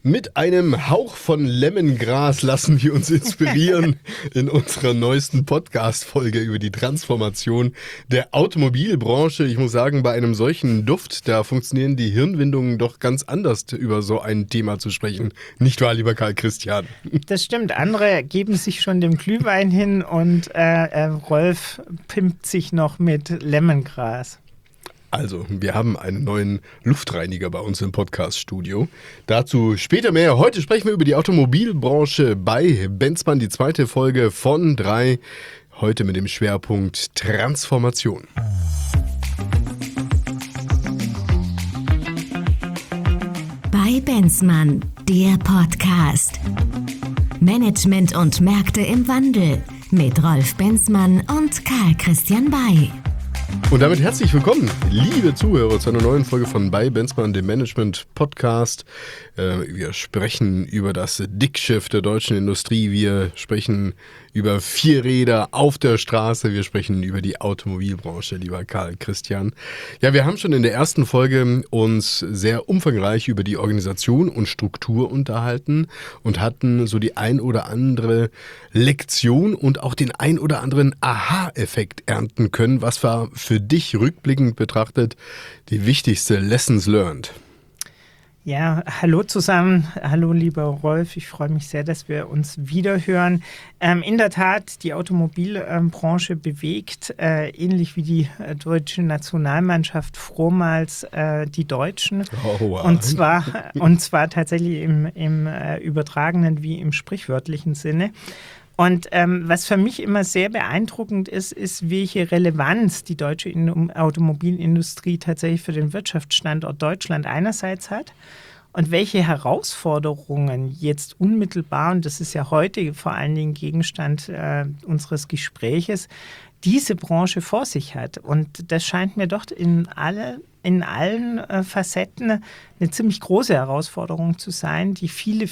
Mit einem Hauch von Lemongras lassen wir uns inspirieren in unserer neuesten Podcast-Folge über die Transformation der Automobilbranche. Ich muss sagen, bei einem solchen Duft, da funktionieren die Hirnwindungen doch ganz anders, über so ein Thema zu sprechen. Nicht wahr, lieber Karl Christian? Das stimmt. Andere geben sich schon dem Glühwein hin und Rolf pimpt sich noch mit Lemongras. Also, wir haben einen neuen Luftreiniger bei uns im Podcast-Studio. Dazu später mehr. Heute sprechen wir über die Automobilbranche bei Benzmann, die zweite Folge von 3. Heute mit dem Schwerpunkt Transformation. Bei Benzmann, der Podcast. Management und Märkte im Wandel mit Rolf Benzmann und Karl Christian Bay. Und damit herzlich willkommen, liebe Zuhörer, zu einer neuen Folge von Bei Benzmann, dem Management-Podcast. Wir sprechen über das Dickschiff der deutschen Industrie. Wir sprechen über Vierräder auf der Straße. Wir sprechen über die Automobilbranche, lieber Karl Christian. Ja, wir haben schon in der ersten Folge uns sehr umfangreich über die Organisation und Struktur unterhalten und hatten so die ein oder andere Lektion und auch den ein oder anderen Aha-Effekt ernten können. Was war für dich rückblickend betrachtet die wichtigste Lessons learned? Ja, hallo zusammen. Hallo, lieber Rolf. Ich freue mich sehr, dass wir uns wiederhören. In der Tat, die Automobilbranche bewegt, ähnlich wie die deutsche Nationalmannschaft, vormals die Deutschen. Oh, wow. Und zwar tatsächlich im übertragenen wie im sprichwörtlichen Sinne. Und was für mich immer sehr beeindruckend ist, welche Relevanz die deutsche Automobilindustrie tatsächlich für den Wirtschaftsstandort Deutschland einerseits hat und welche Herausforderungen jetzt unmittelbar, und das ist ja heute vor allen Dingen Gegenstand unseres Gespräches, diese Branche vor sich hat. Und das scheint mir doch in allen Facetten eine ziemlich große Herausforderung zu sein, die viele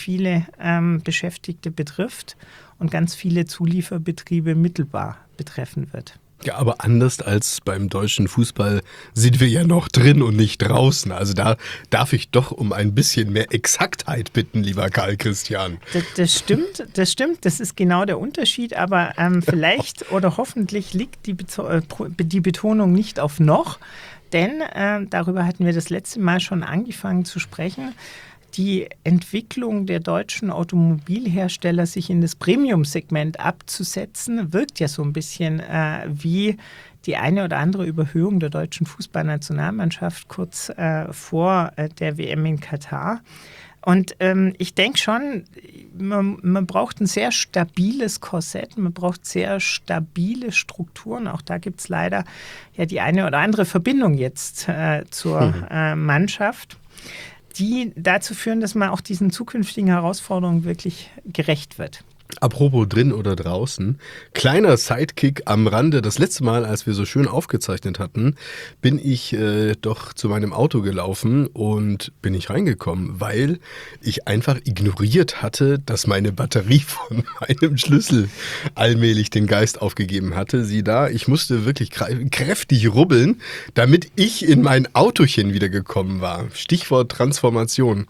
Beschäftigte betrifft und ganz viele Zulieferbetriebe mittelbar betreffen wird. Ja, aber anders als beim deutschen Fußball sind wir ja noch drin und nicht draußen. Also da darf ich doch um ein bisschen mehr Exaktheit bitten, lieber Karl Christian. Das stimmt. Das ist genau der Unterschied. Aber vielleicht oder hoffentlich liegt die Betonung nicht auf noch. Denn darüber hatten wir das letzte Mal schon angefangen zu sprechen. Die Entwicklung der deutschen Automobilhersteller, sich in das Premium-Segment abzusetzen, wirkt ja so ein bisschen wie die eine oder andere Überhöhung der deutschen Fußballnationalmannschaft kurz vor der WM in Katar. Und ich denke schon, man braucht ein sehr stabiles Korsett, man braucht sehr stabile Strukturen. Auch da gibt es leider ja die eine oder andere Verbindung jetzt zur Mannschaft, die dazu führen, dass man auch diesen zukünftigen Herausforderungen wirklich gerecht wird. Apropos drin oder draußen, kleiner Sidekick am Rande. Das letzte Mal, als wir so schön aufgezeichnet hatten, bin ich doch zu meinem Auto gelaufen und bin nicht reingekommen, weil ich einfach ignoriert hatte, dass meine Batterie von meinem Schlüssel allmählich den Geist aufgegeben hatte. Sieh da, ich musste wirklich kräftig rubbeln, damit ich in mein Autochen wiedergekommen war. Stichwort Transformation.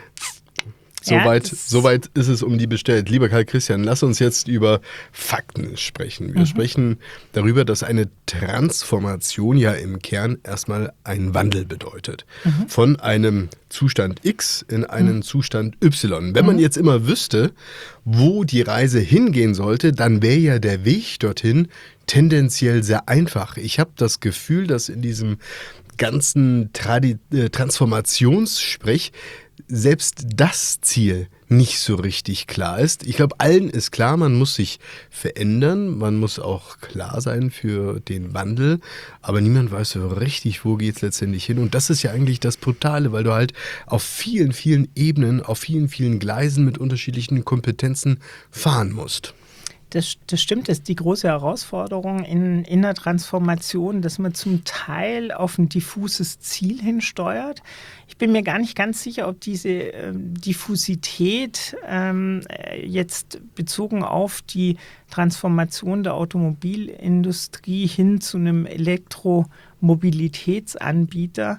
Soweit ist es um die bestellt. Lieber Karl Christian, lass uns jetzt über Fakten sprechen. Wir sprechen darüber, dass eine Transformation ja im Kern erstmal einen Wandel bedeutet. Von einem Zustand X in einen Zustand Y. Wenn man jetzt immer wüsste, wo die Reise hingehen sollte, dann wäre ja der Weg dorthin tendenziell sehr einfach. Ich habe das Gefühl, dass in diesem ganzen Transformationssprech selbst das Ziel nicht so richtig klar ist. Ich glaube, allen ist klar, man muss sich verändern, man muss auch klar sein für den Wandel, aber niemand weiß so richtig, wo geht es letztendlich hin. Und das ist ja eigentlich das Brutale, weil du halt auf vielen Ebenen, auf vielen Gleisen mit unterschiedlichen Kompetenzen fahren musst. Das stimmt, das ist die große Herausforderung in der Transformation, dass man zum Teil auf ein diffuses Ziel hinsteuert. Ich bin mir gar nicht ganz sicher, ob diese Diffusität jetzt bezogen auf die Transformation der Automobilindustrie hin zu einem Elektromobilitätsanbieter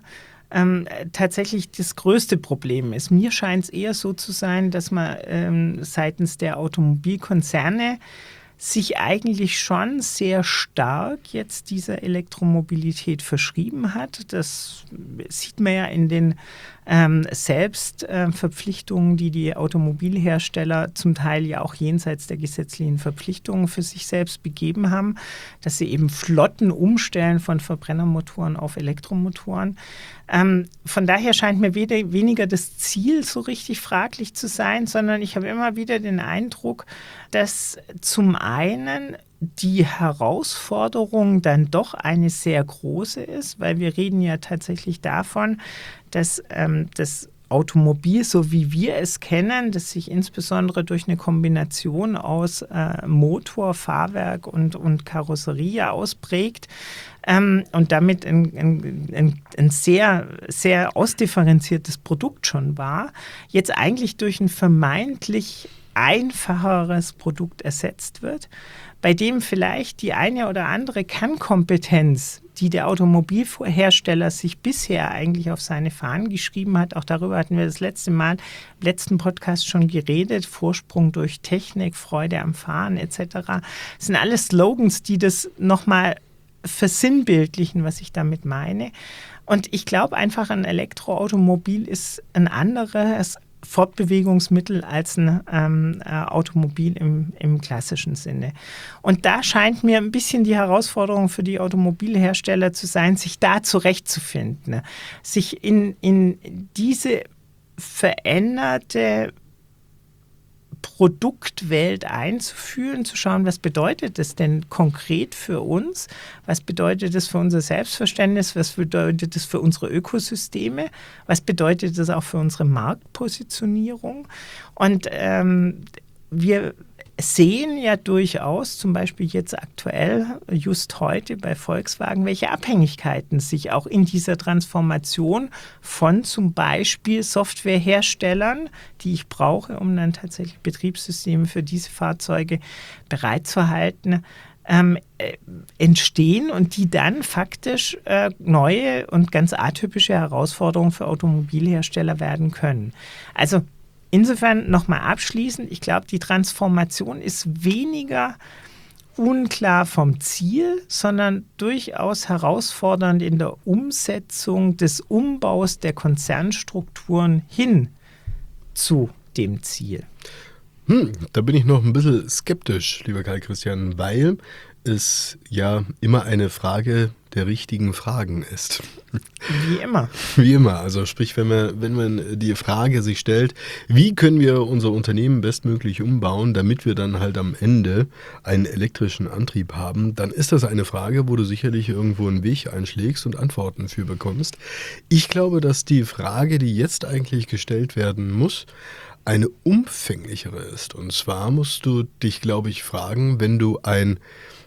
tatsächlich das größte Problem ist. Mir scheint es eher so zu sein, dass man seitens der Automobilkonzerne sich eigentlich schon sehr stark jetzt dieser Elektromobilität verschrieben hat. Das sieht man ja in den Selbstverpflichtungen, die die Automobilhersteller zum Teil ja auch jenseits der gesetzlichen Verpflichtungen für sich selbst begeben haben, dass sie eben Flotten umstellen von Verbrennermotoren auf Elektromotoren. Von daher scheint mir weniger das Ziel so richtig fraglich zu sein, sondern ich habe immer wieder den Eindruck, dass zum einen die Herausforderung dann doch eine sehr große ist, weil wir reden ja tatsächlich davon, dass das Automobil, so wie wir es kennen, das sich insbesondere durch eine Kombination aus Motor, Fahrwerk und Karosserie ausprägt und damit ein sehr, sehr ausdifferenziertes Produkt schon war, jetzt eigentlich durch ein vermeintlich einfacheres Produkt ersetzt wird, bei dem vielleicht die eine oder andere Kernkompetenz, die der Automobilhersteller sich bisher eigentlich auf seine Fahnen geschrieben hat, auch darüber hatten wir das letzte Mal im letzten Podcast schon geredet, Vorsprung durch Technik, Freude am Fahren etc. Das sind alles Slogans, die das nochmal versinnbildlichen, was ich damit meine. Und ich glaube einfach, ein Elektroautomobil ist ein anderes Fortbewegungsmittel als ein Automobil im klassischen Sinne. Und da scheint mir ein bisschen die Herausforderung für die Automobilhersteller zu sein, sich da zurechtzufinden, sich in diese veränderte Produktwelt einzuführen, zu schauen, was bedeutet das denn konkret für uns, was bedeutet das für unser Selbstverständnis, was bedeutet das für unsere Ökosysteme, was bedeutet das auch für unsere Marktpositionierung. Und wir sehen ja durchaus, zum Beispiel jetzt aktuell, just heute bei Volkswagen, welche Abhängigkeiten sich auch in dieser Transformation von zum Beispiel Softwareherstellern, die ich brauche, um dann tatsächlich Betriebssysteme für diese Fahrzeuge bereitzuhalten, entstehen und die dann faktisch neue und ganz atypische Herausforderungen für Automobilhersteller werden können. Also insofern nochmal abschließend, ich glaube, die Transformation ist weniger unklar vom Ziel, sondern durchaus herausfordernd in der Umsetzung des Umbaus der Konzernstrukturen hin zu dem Ziel. Da bin ich noch ein bisschen skeptisch, lieber Karl Christian, weil es ja immer eine Frage der richtigen Fragen ist. Wie immer. Wie immer. Also sprich, wenn man die Frage sich stellt, wie können wir unser Unternehmen bestmöglich umbauen, damit wir dann halt am Ende einen elektrischen Antrieb haben, dann ist das eine Frage, wo du sicherlich irgendwo einen Weg einschlägst und Antworten für bekommst. Ich glaube, dass die Frage, die jetzt eigentlich gestellt werden muss, eine umfänglichere ist. Und zwar musst du dich, glaube ich, fragen, wenn du ein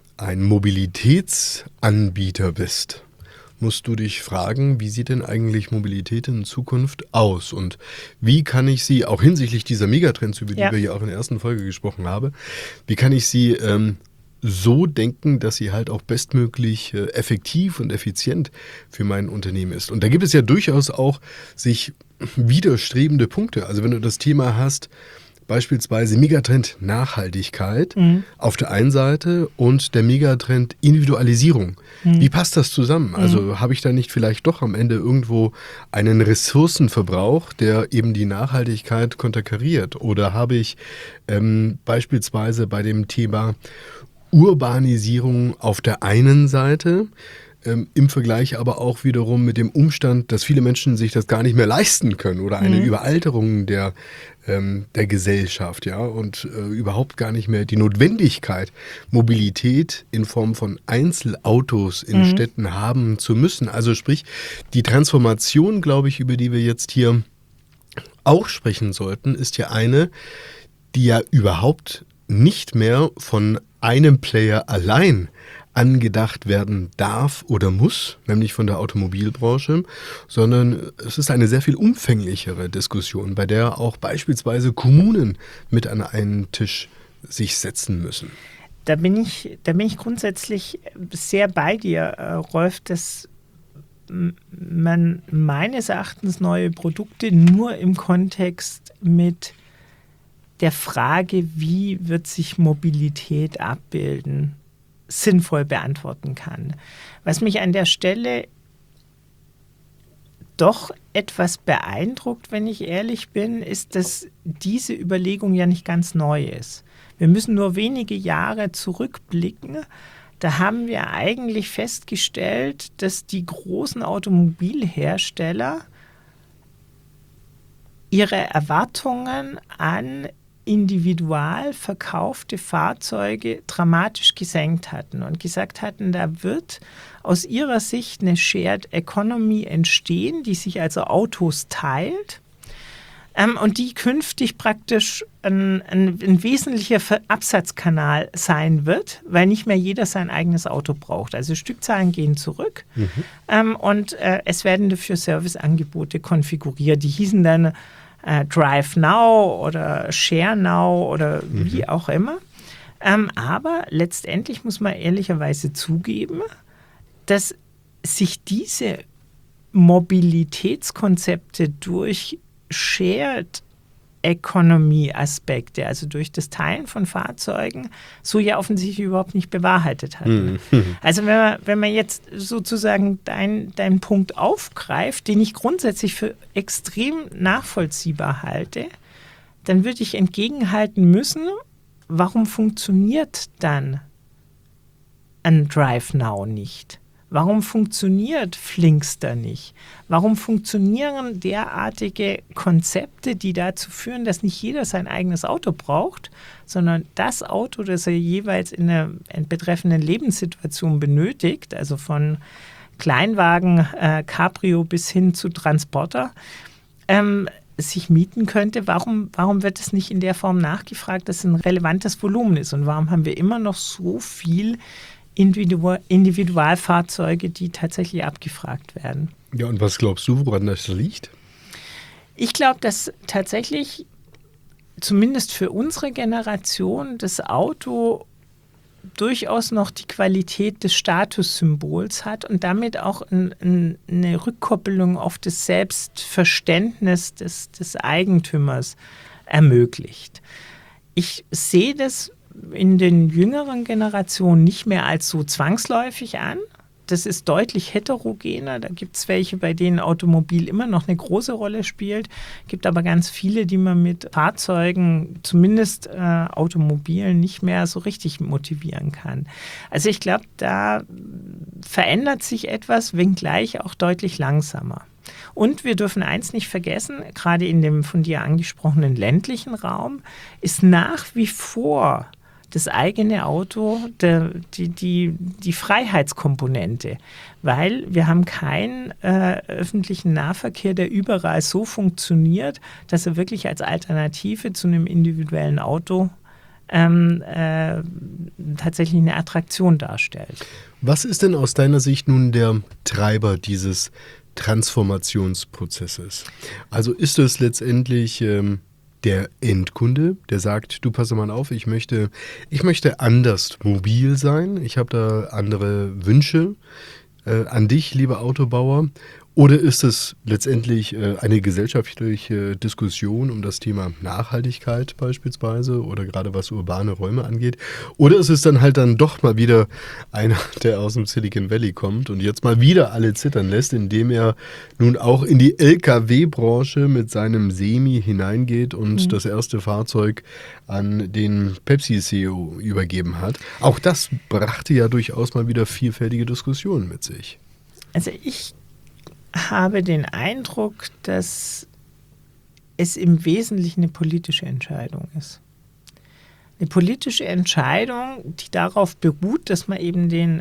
Mobilitätsanbieter bist, musst du dich fragen, wie sieht denn eigentlich Mobilität in Zukunft aus und wie kann ich sie, auch hinsichtlich dieser Megatrends, über die wir ja auch in der ersten Folge gesprochen haben, wie kann ich sie so denken, dass sie halt auch bestmöglich effektiv und effizient für mein Unternehmen ist. Und da gibt es ja durchaus auch sich widerstrebende Punkte. Also wenn du das Thema hast, beispielsweise Megatrend Nachhaltigkeit auf der einen Seite und der Megatrend Individualisierung. Wie passt das zusammen? Also habe ich da nicht vielleicht doch am Ende irgendwo einen Ressourcenverbrauch, der eben die Nachhaltigkeit konterkariert? Oder habe ich beispielsweise bei dem Thema Urbanisierung auf der einen Seite im Vergleich aber auch wiederum mit dem Umstand, dass viele Menschen sich das gar nicht mehr leisten können oder eine Überalterung der Gesellschaft, ja, und überhaupt gar nicht mehr die Notwendigkeit, Mobilität in Form von Einzelautos in Städten haben zu müssen. Also sprich, die Transformation, glaube ich, über die wir jetzt hier auch sprechen sollten, ist ja eine, die ja überhaupt nicht mehr von einem Player allein angedacht werden darf oder muss, nämlich von der Automobilbranche, sondern es ist eine sehr viel umfänglichere Diskussion, bei der auch beispielsweise Kommunen mit an einen Tisch sich setzen müssen. Da bin ich grundsätzlich sehr bei dir, Rolf. Das man meines Erachtens neue Produkte nur im Kontext mit der Frage, wie wird sich Mobilität abbilden, sinnvoll beantworten kann. Was mich an der Stelle doch etwas beeindruckt, wenn ich ehrlich bin, ist, dass diese Überlegung ja nicht ganz neu ist. Wir müssen nur wenige Jahre zurückblicken. Da haben wir eigentlich festgestellt, dass die großen Automobilhersteller ihre Erwartungen an individual verkaufte Fahrzeuge dramatisch gesenkt hatten und gesagt hatten, da wird aus ihrer Sicht eine Shared Economy entstehen, die sich also Autos teilt und die künftig praktisch ein wesentlicher Absatzkanal sein wird, weil nicht mehr jeder sein eigenes Auto braucht. Also Stückzahlen gehen zurück und es werden dafür Serviceangebote konfiguriert. Die hießen dann Drive Now oder Share Now oder wie auch immer. Aber letztendlich muss man ehrlicherweise zugeben, dass sich diese Mobilitätskonzepte durch Shared Economy Aspekte, also durch das Teilen von Fahrzeugen, so ja offensichtlich überhaupt nicht bewahrheitet hatten. Also wenn man jetzt sozusagen deinen Punkt aufgreift, den ich grundsätzlich für extrem nachvollziehbar halte, dann würde ich entgegenhalten müssen, warum funktioniert dann ein Drive Now nicht? Warum funktioniert Flinkster nicht? Warum funktionieren derartige Konzepte, die dazu führen, dass nicht jeder sein eigenes Auto braucht, sondern das Auto, das er jeweils in der betreffenden Lebenssituation benötigt, also von Kleinwagen, Cabrio bis hin zu Transporter, sich mieten könnte? Warum wird es nicht in der Form nachgefragt, dass es ein relevantes Volumen ist? Und warum haben wir immer noch so viel Individualfahrzeuge, die tatsächlich abgefragt werden? Ja, und was glaubst du, woran das liegt? Ich glaube, dass tatsächlich zumindest für unsere Generation das Auto durchaus noch die Qualität des Statussymbols hat und damit auch eine Rückkoppelung auf das Selbstverständnis des Eigentümers ermöglicht. Ich sehe das in den jüngeren Generationen nicht mehr als so zwangsläufig an. Das ist deutlich heterogener. Da gibt es welche, bei denen Automobil immer noch eine große Rolle spielt. Gibt aber ganz viele, die man mit Fahrzeugen, zumindest Automobilen, nicht mehr so richtig motivieren kann. Also ich glaube, da verändert sich etwas, wenngleich auch deutlich langsamer. Und wir dürfen eins nicht vergessen, gerade in dem von dir angesprochenen ländlichen Raum ist nach wie vor das eigene Auto die Freiheitskomponente, weil wir haben keinen öffentlichen Nahverkehr, der überall so funktioniert, dass er wirklich als Alternative zu einem individuellen Auto tatsächlich eine Attraktion darstellt. Was ist denn aus deiner Sicht nun der Treiber dieses Transformationsprozesses? Also ist es letztendlich der Endkunde, der sagt, du passe mal auf, ich möchte anders mobil sein, ich habe da andere Wünsche an dich, lieber Autobauer? Oder ist es letztendlich eine gesellschaftliche Diskussion um das Thema Nachhaltigkeit beispielsweise oder gerade was urbane Räume angeht? Oder ist es dann halt dann doch mal wieder einer, der aus dem Silicon Valley kommt und jetzt mal wieder alle zittern lässt, indem er nun auch in die Lkw-Branche mit seinem Semi hineingeht und das erste Fahrzeug an den Pepsi-CEO übergeben hat? Auch das brachte ja durchaus mal wieder vielfältige Diskussionen mit sich. Also ich habe den Eindruck, dass es im Wesentlichen eine politische Entscheidung ist. Eine politische Entscheidung, die darauf beruht, dass man eben den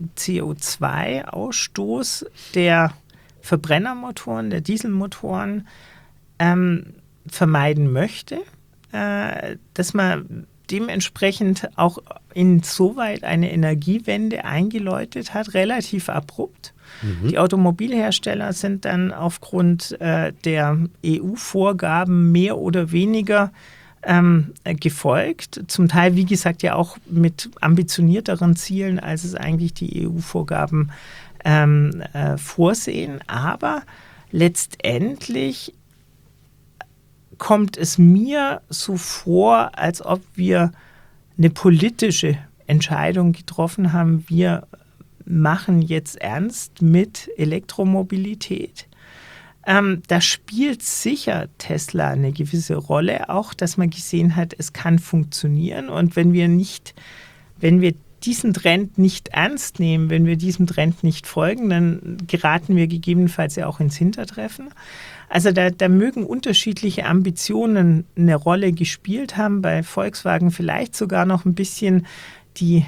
CO2-Ausstoß der Verbrennermotoren, der Dieselmotoren vermeiden möchte, dass man dementsprechend auch insoweit eine Energiewende eingeläutet hat, relativ abrupt. Die Automobilhersteller sind dann aufgrund der EU-Vorgaben mehr oder weniger gefolgt. Zum Teil, wie gesagt, ja auch mit ambitionierteren Zielen, als es eigentlich die EU-Vorgaben vorsehen. Aber letztendlich kommt es mir so vor, als ob wir eine politische Entscheidung getroffen haben. Wir machen jetzt ernst mit Elektromobilität. Da spielt sicher Tesla eine gewisse Rolle, auch dass man gesehen hat, es kann funktionieren. Und wenn wir diesen Trend nicht ernst nehmen, wenn wir diesem Trend nicht folgen, dann geraten wir gegebenenfalls ja auch ins Hintertreffen. Also da mögen unterschiedliche Ambitionen eine Rolle gespielt haben, bei Volkswagen vielleicht sogar noch ein bisschen die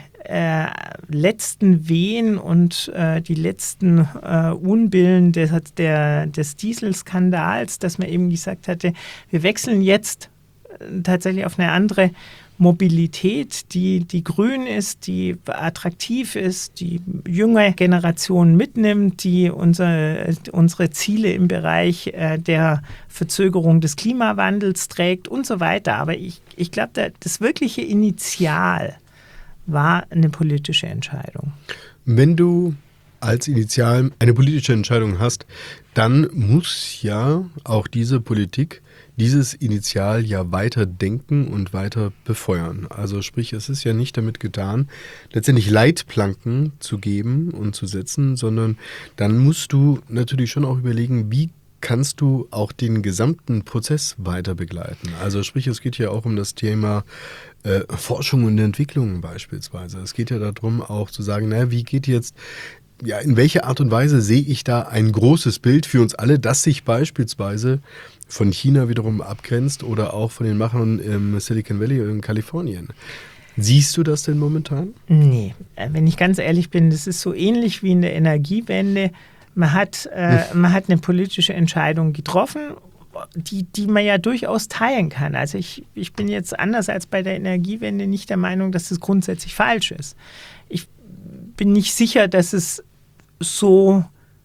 letzten Wehen und die letzten Unbillen des Dieselskandals, dass man eben gesagt hatte, wir wechseln jetzt tatsächlich auf eine andere Mobilität, die grün ist, die attraktiv ist, die junge Generation mitnimmt, die unsere Ziele im Bereich der Verzögerung des Klimawandels trägt und so weiter. Aber ich glaube, das wirkliche Initial war eine politische Entscheidung. Wenn du als Initial eine politische Entscheidung hast, dann muss ja auch diese Politik dieses Initial ja weiter denken und weiter befeuern. Also sprich, es ist ja nicht damit getan, letztendlich Leitplanken zu geben und zu setzen, sondern dann musst du natürlich schon auch überlegen, wie kannst du auch den gesamten Prozess weiter begleiten. Also sprich, es geht ja auch um das Thema Forschung und Entwicklung beispielsweise. Es geht ja darum auch zu sagen, naja, wie geht jetzt, ja, in welcher Art und Weise sehe ich da ein großes Bild für uns alle, das sich beispielsweise von China wiederum abgrenzt oder auch von den Machern im Silicon Valley in Kalifornien. Siehst du das denn momentan? Nee, wenn ich ganz ehrlich bin, das ist so ähnlich wie in der Energiewende. Man hat eine politische Entscheidung getroffen, die man ja durchaus teilen kann. Also ich bin jetzt anders als bei der Energiewende nicht der Meinung, dass das grundsätzlich falsch ist. Ich bin nicht sicher, dass es so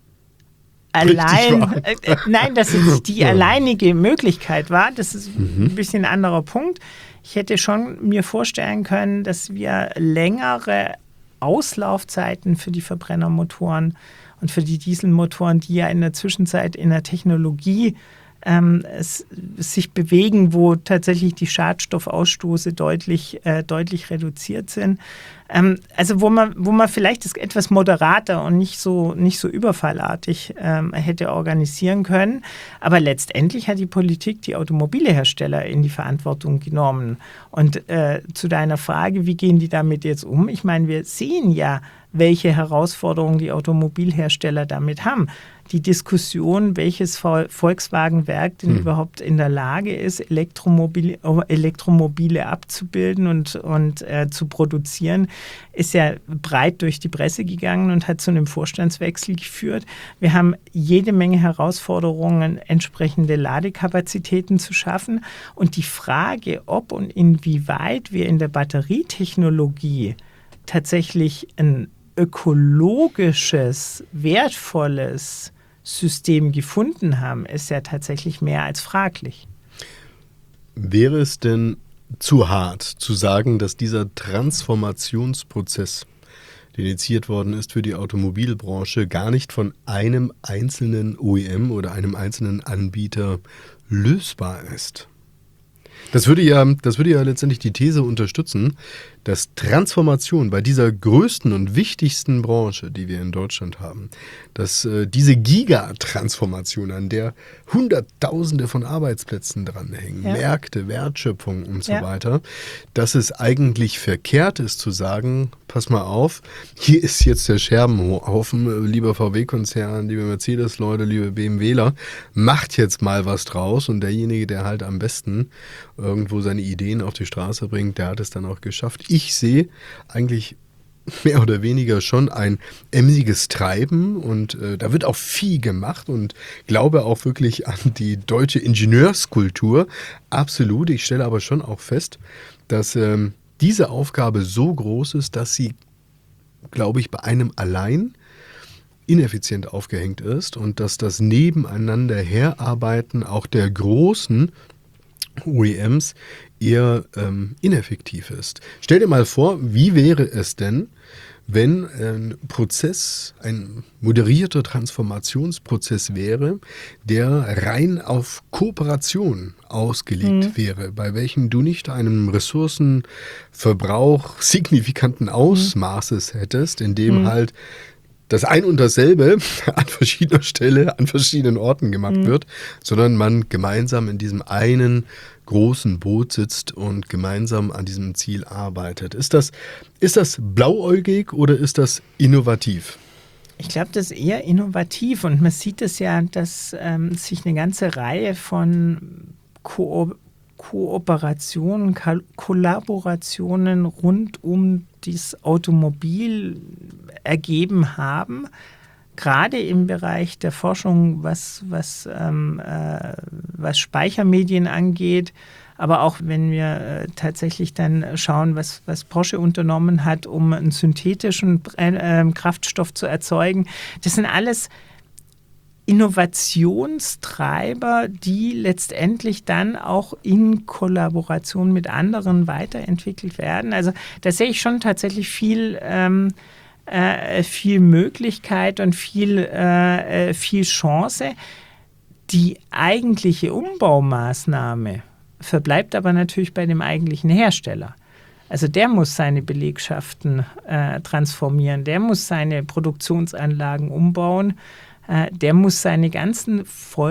nein, dass es die alleinige Möglichkeit war. Das ist ein bisschen ein anderer Punkt. Ich hätte schon mir vorstellen können, dass wir längere Auslaufzeiten für die Verbrennermotoren und für die Dieselmotoren, die ja in der Zwischenzeit in der Technologie sich bewegen, wo tatsächlich die Schadstoffausstoße deutlich reduziert sind. Also wo man vielleicht das etwas moderater und nicht so überfallartig hätte organisieren können. Aber letztendlich hat die Politik die Automobilhersteller in die Verantwortung genommen. Und zu deiner Frage, wie gehen die damit jetzt um? Ich meine, wir sehen ja, welche Herausforderungen die Automobilhersteller damit haben. Die Diskussion, welches Volkswagen-Werk denn überhaupt in der Lage ist, Elektromobile abzubilden und zu produzieren, ist ja breit durch die Presse gegangen und hat zu einem Vorstandswechsel geführt. Wir haben jede Menge Herausforderungen, entsprechende Ladekapazitäten zu schaffen. Und die Frage, ob und inwieweit wir in der Batterietechnologie tatsächlich ein ökologisches, wertvolles System gefunden haben, ist ja tatsächlich mehr als fraglich. Wäre es denn zu hart zu sagen, dass dieser Transformationsprozess, der initiiert worden ist für die Automobilbranche, gar nicht von einem einzelnen OEM oder einem einzelnen Anbieter lösbar ist? Das würde ja letztendlich die These unterstützen, dass Transformation bei dieser größten und wichtigsten Branche, die wir in Deutschland haben, dass diese Gigatransformation, an der Hunderttausende von Arbeitsplätzen dranhängen, Märkte, Wertschöpfung und so weiter, dass es eigentlich verkehrt ist zu sagen, pass mal auf, hier ist jetzt der Scherbenhaufen, lieber VW-Konzern, liebe Mercedes-Leute, liebe BMWler, macht jetzt mal was draus und derjenige, der halt am besten irgendwo seine Ideen auf die Straße bringt, der hat es dann auch geschafft. Ich sehe eigentlich mehr oder weniger schon ein emsiges Treiben und da wird auch viel gemacht und glaube auch wirklich an die deutsche Ingenieurskultur. Absolut. Ich stelle aber schon auch fest, dass diese Aufgabe so groß ist, dass sie, glaube ich, bei einem allein ineffizient aufgehängt ist und dass das Nebeneinander herarbeiten auch der großen OEMs eher ineffektiv ist. Stell dir mal vor, wie wäre es denn, wenn ein Prozess, ein moderierter Transformationsprozess wäre, der rein auf Kooperation ausgelegt wäre, bei welchem du nicht einen Ressourcenverbrauch signifikanten Ausmaßes hättest, in dem halt das ein und dasselbe an verschiedener Stelle, an verschiedenen Orten gemacht wird, sondern man gemeinsam in diesem einen großen Boot sitzt und gemeinsam an diesem Ziel arbeitet. Ist das blauäugig oder ist das innovativ? Ich glaube, das ist eher innovativ und man sieht es ja, dass sich eine ganze Reihe von Kooperationen, Kollaborationen rund um das Automobil ergeben haben, gerade im Bereich der Forschung, was Speichermedien angeht, aber auch wenn wir tatsächlich dann schauen, was Porsche unternommen hat, um einen synthetischen Kraftstoff zu erzeugen. Das sind alles Innovationstreiber, die letztendlich dann auch in Kollaboration mit anderen weiterentwickelt werden. Also da sehe ich schon tatsächlich viel Möglichkeit und viel Chance. Die eigentliche Umbaumaßnahme verbleibt aber natürlich bei dem eigentlichen Hersteller. Also der muss seine Belegschaften transformieren, der muss seine Produktionsanlagen umbauen, der muss seine ganzen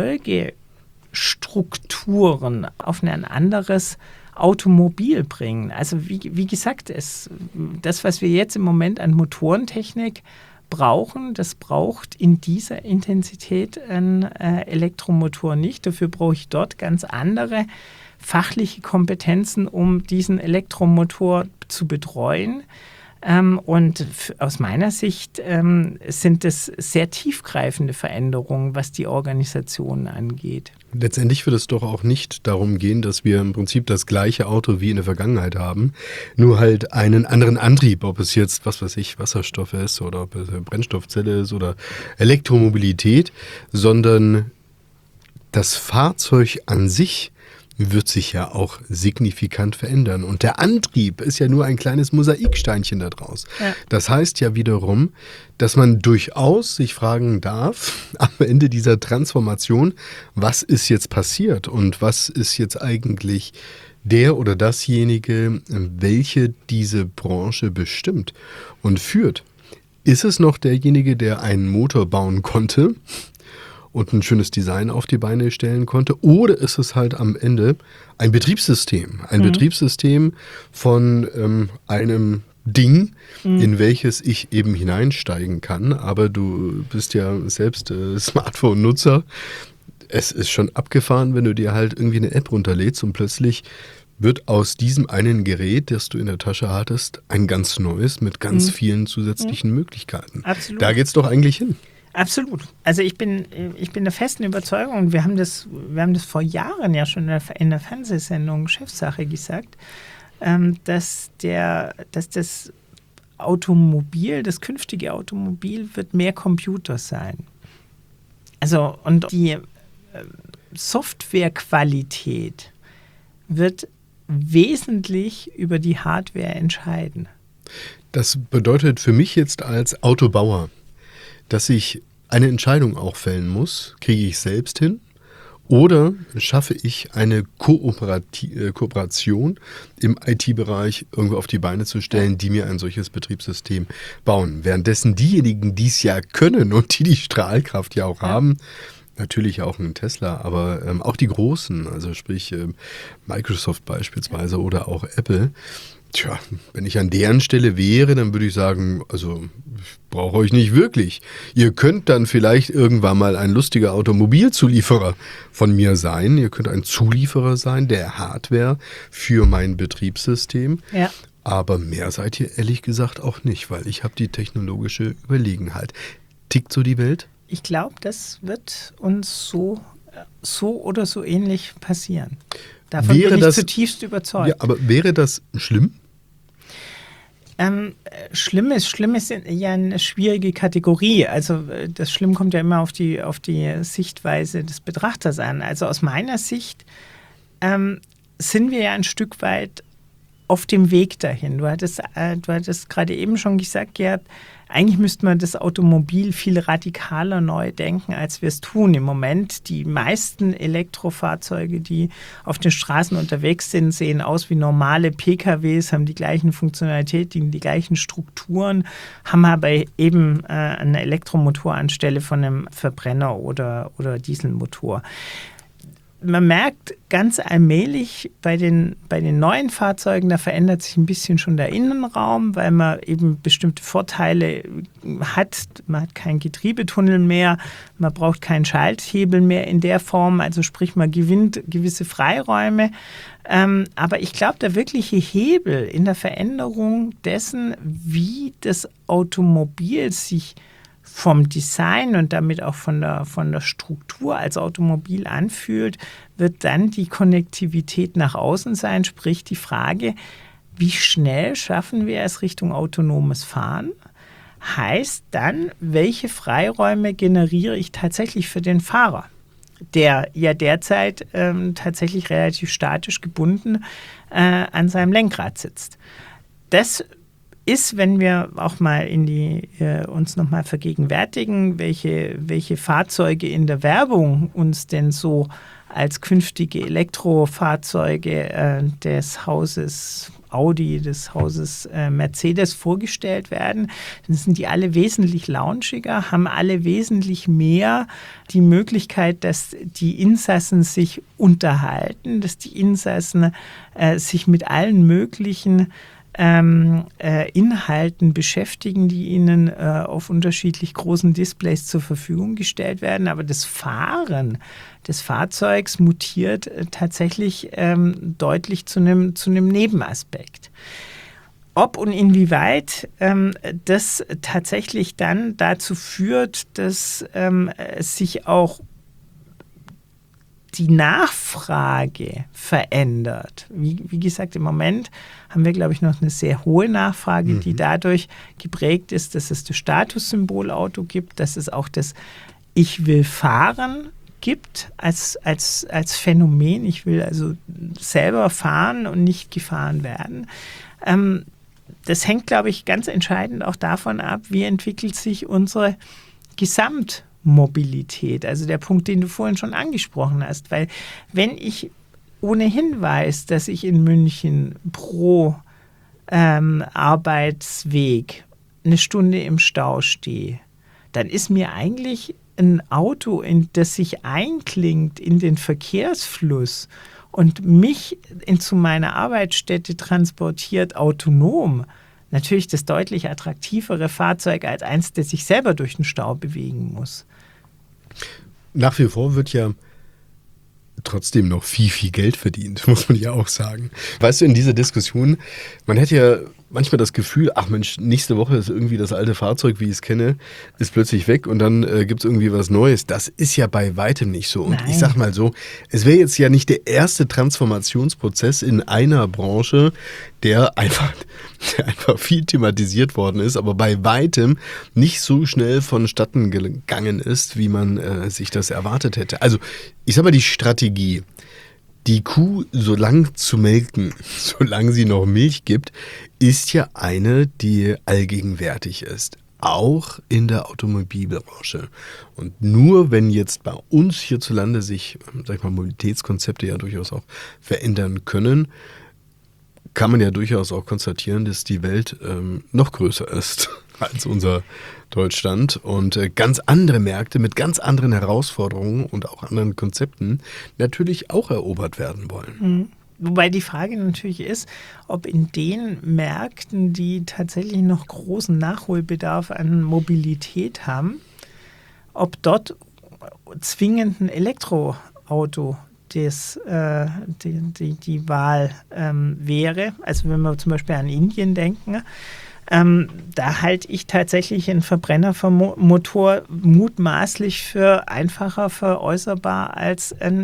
Folgestrukturen auf ein anderes Automobil bringen. Also wie gesagt, das, was wir jetzt im Moment an Motorentechnik brauchen, das braucht in dieser Intensität ein Elektromotor nicht. Dafür brauche ich dort ganz andere fachliche Kompetenzen, um diesen Elektromotor zu betreuen. Und aus meiner Sicht sind es sehr tiefgreifende Veränderungen, was die Organisation angeht. Letztendlich wird es doch auch nicht darum gehen, dass wir im Prinzip das gleiche Auto wie in der Vergangenheit haben, nur halt einen anderen Antrieb, ob es jetzt, was weiß ich, Wasserstoff ist oder ob es eine Brennstoffzelle ist oder Elektromobilität, sondern das Fahrzeug an sich wird sich ja auch signifikant verändern. Und der Antrieb ist ja nur ein kleines Mosaiksteinchen da draus. Ja. Das heißt ja wiederum, dass man durchaus sich fragen darf, am Ende dieser Transformation, was ist jetzt passiert und was ist jetzt eigentlich der oder dasjenige, welche diese Branche bestimmt und führt. Ist es noch derjenige, der einen Motor bauen konnte und ein schönes Design auf die Beine stellen konnte? Oder ist es halt am Ende ein Betriebssystem? Ein Betriebssystem von einem Ding, in welches ich eben hineinsteigen kann. Aber du bist ja selbst Smartphone-Nutzer. Es ist schon abgefahren, wenn du dir halt irgendwie eine App runterlädst und plötzlich wird aus diesem einen Gerät, das du in der Tasche hattest, ein ganz neues mit ganz vielen zusätzlichen Möglichkeiten. Absolut. Da geht's doch eigentlich hin. Absolut. Also ich bin der festen Überzeugung, und wir haben das vor Jahren ja schon in der Fernsehsendung Chefsache gesagt, dass das Automobil, das künftige Automobil wird mehr Computer sein. Also und die Softwarequalität wird wesentlich über die Hardware entscheiden. Das bedeutet für mich jetzt als Autobauer, dass ich eine Entscheidung auch fällen muss, kriege ich selbst hin oder schaffe ich eine Kooperation im IT-Bereich irgendwo auf die Beine zu stellen, die mir ein solches Betriebssystem bauen. Währenddessen diejenigen, die es ja können und die Strahlkraft ja auch haben, natürlich auch ein Tesla, aber auch die Großen, also sprich Microsoft beispielsweise oder auch Apple. Tja, wenn ich an deren Stelle wäre, dann würde ich sagen, also ich brauche euch nicht wirklich. Ihr könnt dann vielleicht irgendwann mal ein lustiger Automobilzulieferer von mir sein. Ihr könnt ein Zulieferer sein der Hardware für mein Betriebssystem. Ja. Aber mehr seid ihr ehrlich gesagt auch nicht, weil ich habe die technologische Überlegenheit. Tickt so die Welt? Ich glaube, das wird uns so oder so ähnlich passieren. Davon bin ich zutiefst überzeugt. Ja, aber wäre das schlimm? Schlimm ist ja eine schwierige Kategorie. Also das Schlimm kommt ja immer auf die Sichtweise des Betrachters an. Also aus meiner Sicht sind wir ja ein Stück weit auf dem Weg dahin. Du hattest gerade eben schon gesagt, Gerhard, eigentlich müsste man das Automobil viel radikaler neu denken, als wir es tun. Im Moment, die meisten Elektrofahrzeuge, die auf den Straßen unterwegs sind, sehen aus wie normale PKWs, haben die gleichen Funktionalitäten, die gleichen Strukturen, haben aber eben einen Elektromotor anstelle von einem Verbrenner oder Dieselmotor. Man merkt ganz allmählich bei den neuen Fahrzeugen, da verändert sich ein bisschen schon der Innenraum, weil man eben bestimmte Vorteile hat. Man hat keinen Getriebetunnel mehr, man braucht keinen Schalthebel mehr in der Form, also sprich, man gewinnt gewisse Freiräume. Aber ich glaube, der wirkliche Hebel in der Veränderung dessen, wie das Automobil sich vom Design und damit auch von der Struktur als Automobil anfühlt, wird dann die Konnektivität nach außen sein, sprich die Frage, wie schnell schaffen wir es Richtung autonomes Fahren? Heißt dann, welche Freiräume generiere ich tatsächlich für den Fahrer, der ja derzeit tatsächlich relativ statisch gebunden an seinem Lenkrad sitzt. Das ist, wenn wir auch mal uns nochmal vergegenwärtigen, welche Fahrzeuge in der Werbung uns denn so als künftige Elektrofahrzeuge des Hauses Audi, des Hauses Mercedes vorgestellt werden, dann sind die alle wesentlich launchiger, haben alle wesentlich mehr die Möglichkeit, dass die Insassen sich unterhalten, dass die Insassen sich mit allen möglichen Inhalten beschäftigen, die ihnen auf unterschiedlich großen Displays zur Verfügung gestellt werden. Aber das Fahren des Fahrzeugs mutiert tatsächlich deutlich zu einem Nebenaspekt. Ob und inwieweit das tatsächlich dann dazu führt, dass sich auch die Nachfrage verändert. Wie gesagt, im Moment haben wir, glaube ich, noch eine sehr hohe Nachfrage, die dadurch geprägt ist, dass es das Statussymbol-Auto gibt, dass es auch das Ich will fahren gibt als Phänomen. Ich will also selber fahren und nicht gefahren werden. Das hängt, glaube ich, ganz entscheidend auch davon ab, wie entwickelt sich unsere Gesamtmobilität, also der Punkt, den du vorhin schon angesprochen hast, weil wenn ich ohnehin weiß, dass ich in München pro Arbeitsweg eine Stunde im Stau stehe, dann ist mir eigentlich ein Auto, das sich einklingt in den Verkehrsfluss und mich zu meiner Arbeitsstätte transportiert, autonom, natürlich das deutlich attraktivere Fahrzeug als eins, das sich selber durch den Stau bewegen muss. Nach wie vor wird ja trotzdem noch viel Geld verdient, muss man ja auch sagen. Weißt du, in dieser Diskussion, man hätte ja manchmal das Gefühl, ach Mensch, nächste Woche ist irgendwie das alte Fahrzeug, wie ich es kenne, ist plötzlich weg und dann gibt es irgendwie was Neues. Das ist ja bei weitem nicht so. Und Nein. Ich sag mal so, es wäre jetzt ja nicht der erste Transformationsprozess in einer Branche, der einfach viel thematisiert worden ist, aber bei weitem nicht so schnell vonstatten gegangen ist, wie man sich das erwartet hätte. Also ich sag mal, die Strategie, die Kuh so lang zu melken, solange sie noch Milch gibt, ist ja eine, die allgegenwärtig ist. Auch in der Automobilbranche. Und nur wenn jetzt bei uns hierzulande sich, sag ich mal, Mobilitätskonzepte ja durchaus auch verändern können, kann man ja durchaus auch konstatieren, dass die Welt noch größer ist als unser Deutschland und ganz andere Märkte mit ganz anderen Herausforderungen und auch anderen Konzepten natürlich auch erobert werden wollen. Mhm. Wobei die Frage natürlich ist, ob in den Märkten, die tatsächlich noch großen Nachholbedarf an Mobilität haben, ob dort zwingend ein Elektroauto die Wahl wäre. Also wenn wir zum Beispiel an Indien denken, da halte ich tatsächlich einen Verbrennermotor mutmaßlich für einfacher veräußerbar als ein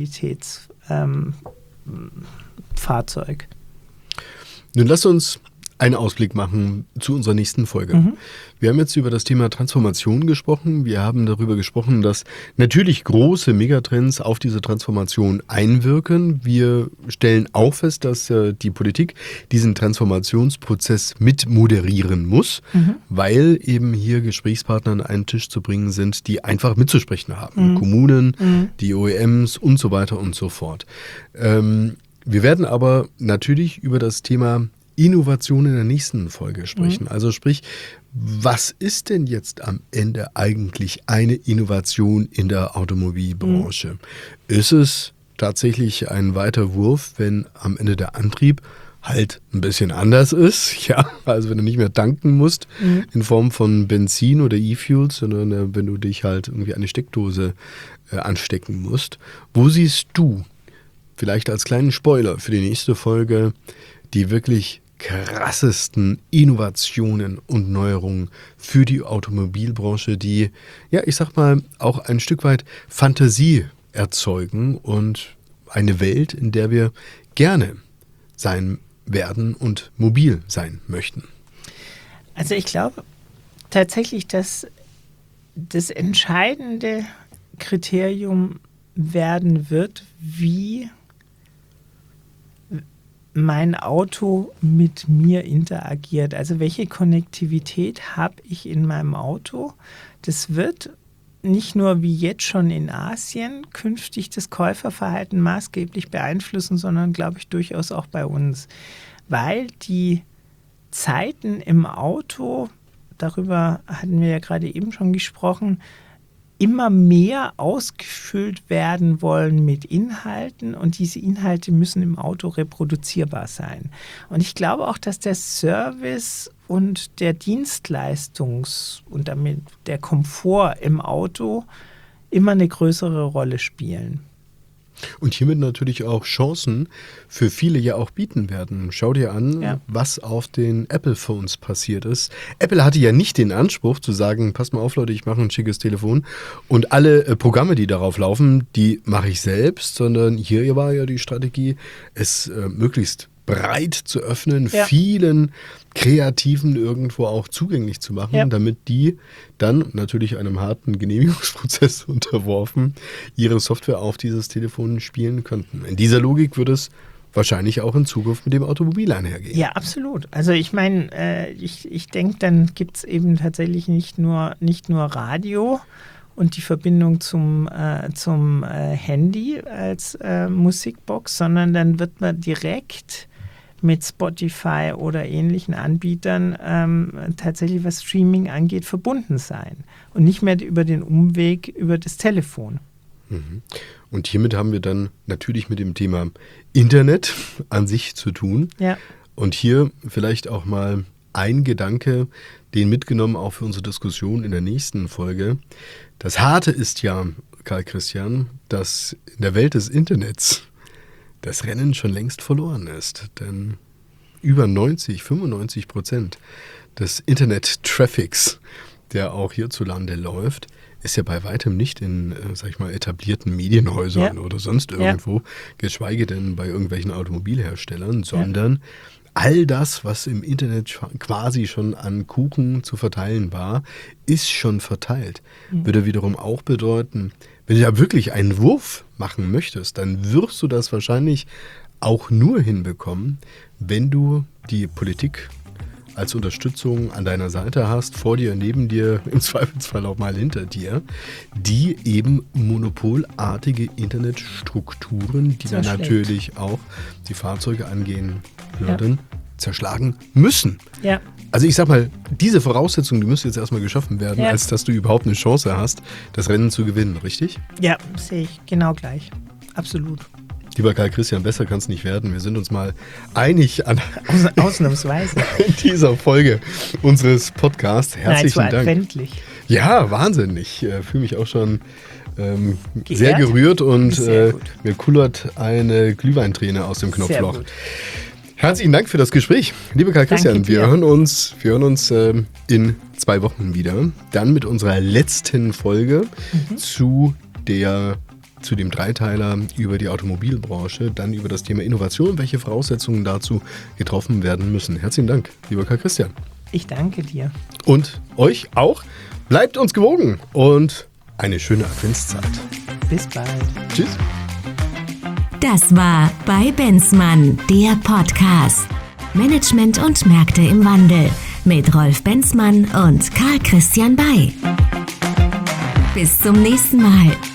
Elektromobilitätsfahrzeug. Nun lass uns einen Ausblick machen zu unserer nächsten Folge. Wir haben jetzt über das Thema Transformation gesprochen. Wir haben darüber gesprochen, dass natürlich große Megatrends auf diese Transformation einwirken. Wir stellen auch fest, dass die Politik diesen Transformationsprozess mit moderieren muss, weil eben hier Gesprächspartner an einen Tisch zu bringen sind, die einfach mitzusprechen haben. Kommunen, die OEMs und so weiter und so fort. Wir werden aber natürlich über das Thema Innovation in der nächsten Folge sprechen. Also sprich, was ist denn jetzt am Ende eigentlich eine Innovation in der Automobilbranche? Ist es tatsächlich ein weiter Wurf, wenn am Ende der Antrieb halt ein bisschen anders ist? Ja, also wenn du nicht mehr tanken musst in Form von Benzin oder E-Fuels, sondern wenn du dich halt irgendwie an die Steckdose anstecken musst. Wo siehst du, vielleicht als kleinen Spoiler für die nächste Folge, die wirklich krassesten Innovationen und Neuerungen für die Automobilbranche, die, ja, ich sag mal, auch ein Stück weit Fantasie erzeugen und eine Welt, in der wir gerne sein werden und mobil sein möchten? Also ich glaube tatsächlich, dass das entscheidende Kriterium werden wird, wie mein Auto mit mir interagiert. Also welche Konnektivität habe ich in meinem Auto? Das wird nicht nur wie jetzt schon in Asien künftig das Käuferverhalten maßgeblich beeinflussen, sondern glaube ich durchaus auch bei uns. Weil die Zeiten im Auto, darüber hatten wir ja gerade eben schon gesprochen, immer mehr ausgefüllt werden wollen mit Inhalten und diese Inhalte müssen im Auto reproduzierbar sein. Und ich glaube auch, dass der Service und der und damit der Komfort im Auto immer eine größere Rolle spielen. Und hiermit natürlich auch Chancen für viele ja auch bieten werden. Schau dir an, was auf den Apple-Phones passiert ist. Apple hatte ja nicht den Anspruch zu sagen, passt mal auf Leute, ich mache ein schickes Telefon und alle Programme, die darauf laufen, die mache ich selbst, sondern hier war ja die Strategie, es möglichst breit zu öffnen, vielen Kreativen irgendwo auch zugänglich zu machen, damit die dann natürlich einem harten Genehmigungsprozess unterworfen ihre Software auf dieses Telefon spielen könnten. In dieser Logik würde es wahrscheinlich auch in Zukunft mit dem Automobil einhergehen. Ja, absolut. Also ich meine, ich denke, dann gibt es eben tatsächlich nicht nur Radio und die Verbindung zum Handy als Musikbox, sondern dann wird man direkt mit Spotify oder ähnlichen Anbietern tatsächlich, was Streaming angeht, verbunden sein. Und nicht mehr über den Umweg über das Telefon. Und hiermit haben wir dann natürlich mit dem Thema Internet an sich zu tun. Ja. Und hier vielleicht auch mal ein Gedanke, den mitgenommen auch für unsere Diskussion in der nächsten Folge. Das Harte ist ja, Karl Christian, dass in der Welt des Internets das Rennen schon längst verloren ist. Denn über 95% des Internet-Traffics, der auch hierzulande läuft, ist ja bei weitem nicht in, sag ich mal, etablierten Medienhäusern oder sonst irgendwo, geschweige denn bei irgendwelchen Automobilherstellern, sondern all das, was im Internet quasi schon an Kuchen zu verteilen war, ist schon verteilt. Würde wiederum auch bedeuten, wenn du da wirklich einen Wurf machen möchtest, dann wirst du das wahrscheinlich auch nur hinbekommen, wenn du die Politik als Unterstützung an deiner Seite hast, vor dir, neben dir, im Zweifelsfall auch mal hinter dir, die eben monopolartige Internetstrukturen, die dann natürlich auch die Fahrzeuge angehen würden, zerschlagen müssen. Ja. Also ich sag mal, diese Voraussetzungen, die müssen jetzt erstmal geschaffen werden, als dass du überhaupt eine Chance hast, das Rennen zu gewinnen, richtig? Ja, sehe ich genau gleich. Absolut. Lieber Karl Christian, besser kann es nicht werden. Wir sind uns mal einig an Ausnahmsweise in dieser Folge unseres Podcasts. Herzlichen Dank. Adventlich. Ja, Wahnsinn. Ich fühle mich auch schon sehr gerührt und mir kullert eine Glühweinträne aus dem Knopfloch. Sehr gut. Herzlichen Dank für das Gespräch. Lieber Karl Christian, wir hören uns in 2 Wochen wieder. Dann mit unserer letzten Folge zu der zu dem Dreiteiler über die Automobilbranche, dann über das Thema Innovation, welche Voraussetzungen dazu getroffen werden müssen. Herzlichen Dank, lieber Karl Christian. Ich danke dir. Und euch auch. Bleibt uns gewogen und eine schöne Adventszeit. Bis bald. Tschüss. Das war bei Benzmann, der Podcast. Management und Märkte im Wandel mit Rolf Benzmann und Karl Christian Bay. Bis zum nächsten Mal.